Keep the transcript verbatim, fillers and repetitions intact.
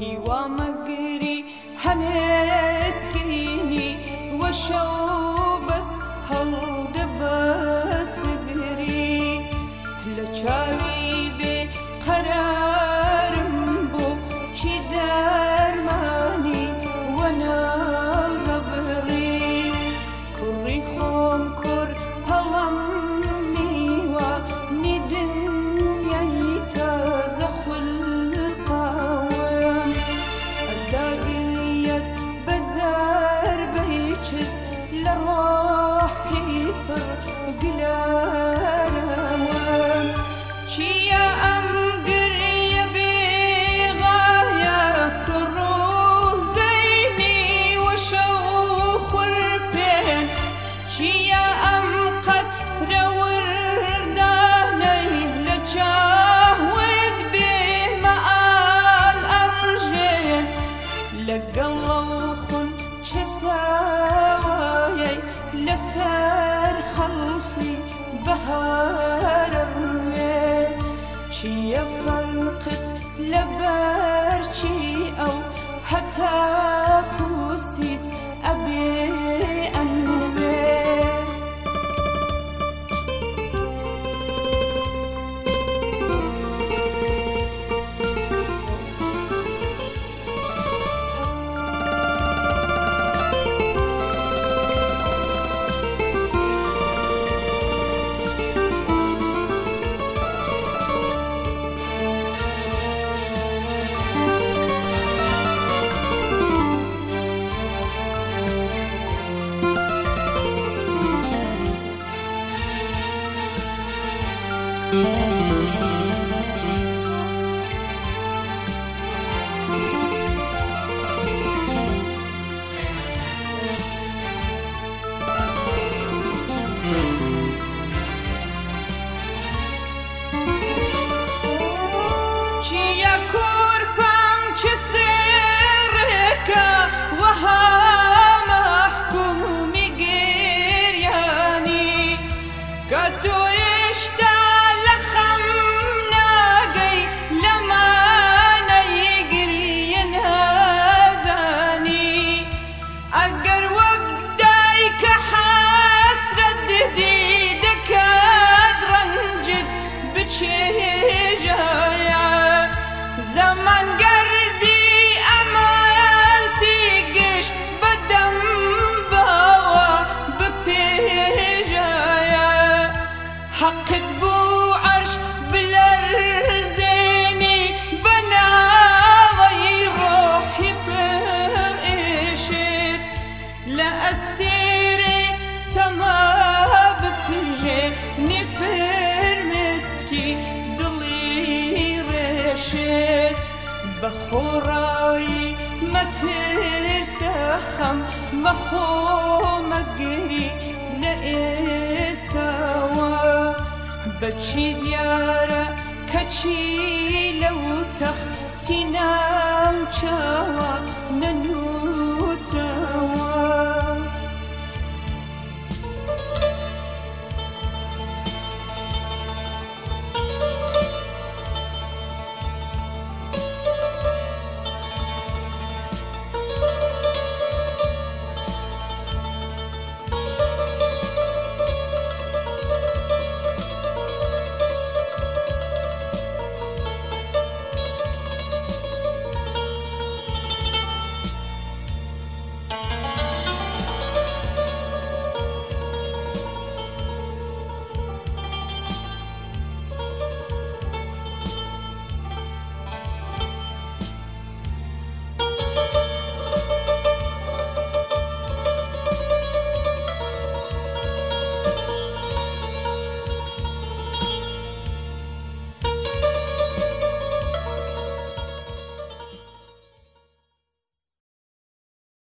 هیوا مەگری هەنێسکینی وەشە و بەس هەڵدە بەس بگری لە چاوی بێ قەرارم بۆ چی دەرمانی وەناو زەبڕی کوڕی خۆم کوڕ هەڵم میوە نیدنیای تازە خولقاوم ئەداگریەت بەزار بەیچست لە ڕۆحی پڕ گلارەوەم چیە ئەم گریە بێغایە کوڕ و زەینی وەشە و خوڕپێن چیە ئەم قەترە وردانەی لە چاوت بێمەئال ئەڕژێن لەگەڵ ئەو خون چە ساوایەی لەسەر خەڵفی بەهارە ڕوێ چیە فەرقت لەبەر چی ئەو هەتاکو سیس ئەبێ ئەنوێ چیە کوڕپام چ سێڕێکە وەها مەحکومی گریانی کە تۆ هێشتا لە خەم ناگەی لەمانەی گریە نازانی ئەگەر وەک دایکە حەسرەت دێ دەکات ڕەنجت بچێژایە زەمان گەردی ئەمالتی گشت بەدەم باوە بپێژایە حەقت بوو عەرش بلەرزێنی بەناوەی ڕۆحی پڕ ئێشت لە ئەستێرێ سەما بپژێ نیفرمسکی دڵی ڕێشت بە خۆڕایی مەترسە خەم مەخۆ مەگری لە ئێستاوە بەچی دیارە کەچی لەو